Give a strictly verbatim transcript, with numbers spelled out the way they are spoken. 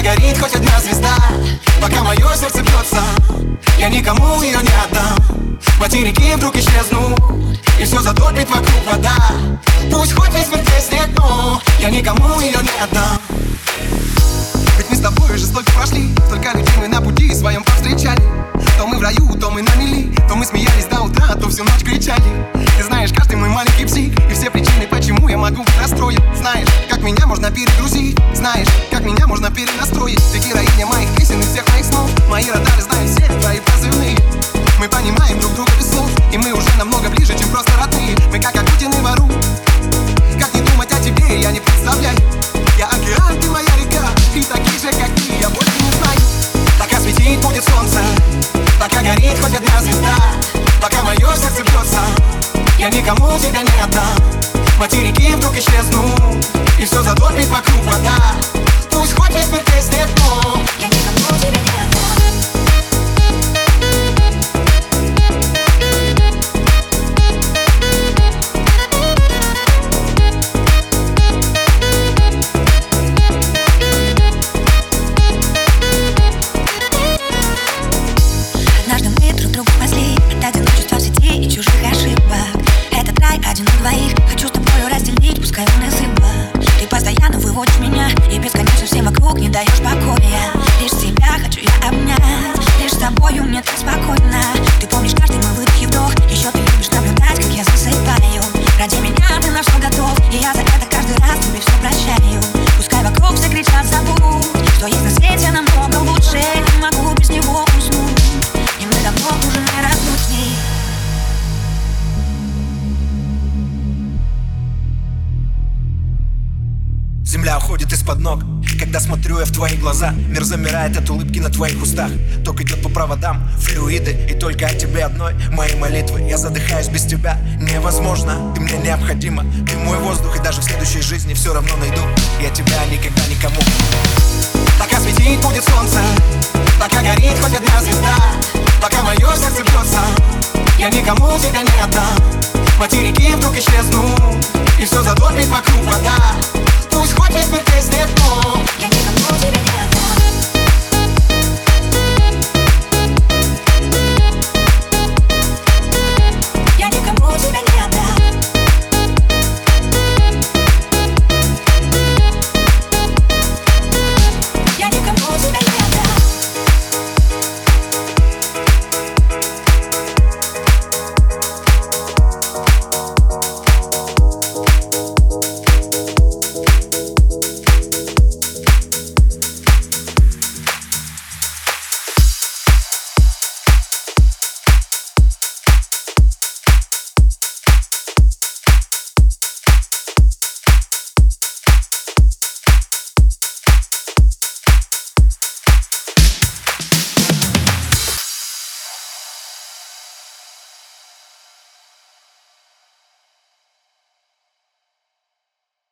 горит хоть одна звезда, пока мое сердце бьется, я никому ее не отдам. Материки вдруг исчезнут, и все затопит вокруг вода. Пусть хоть весь мир треснет, но я никому ее не отдам. Ведь мы с тобой жестоко прошли, столько людей мы на пути своем повстречали. То мы в раю, то мы на мели, то мы смеялись до утра, то всю ночь кричали. Ты знаешь, каждый мой маленький псих, и все причины, почему я могу быть расстроен. Знаешь, как меня можно перегрузить, знаешь, как меня можно перенастроить. Ты героиня моих песен и всех моих снов. Мои радары знают все твои позывные. Мы понимаем друг друга без слов, и мы уже намного ближе, чем просто родные. Мы как Агутин и Вару. Как не думать о тебе, я не представляю. Я океан, ты моя река, и таких же, как ты, я больше не знаю. Пока светить будет солнце, пока горит хоть одна звезда, пока мое сердце бьется, я никому тебя не отдам. Материки вдруг исчезнут, и все затопит вокруг вода. Пусть хоть весь мир треснет, но я никому тебя не отдам. Один на двоих, хочу с тобою разделить, пускай он и зыбла. Ты постоянно выводишь меня, и бесконечно всем вокруг не даешь покоя. Лишь тебя хочу я обнять, лишь с тобою мне так спокойно. Ты помнишь каждый мой выдох и вдох, еще ты любишь наблюдать, как я засыпаю. Ради меня ты на все готов, и я за это каждый раз тебе все прощаю. Пускай вокруг все кричат забудь, что есть на свете намного лучше. Не могу без него уснуть, и мы давно уже не разлучны. Земля уходит из-под ног, когда смотрю я в твои глаза. Мир замирает от улыбки на твоих устах. Ток идет по проводам, флюиды, и только о тебе одной мои молитвы. Я задыхаюсь без тебя, невозможно. Ты мне необходима, ты мой воздух, и даже в следующей жизни все равно найду я тебя никогда никому. Пока светить будет солнце, пока горит хоть одна звезда, пока мое сердце бьется, я никому тебя не отдам. Материки вдруг исчезнут, и все затопит вокруг вода.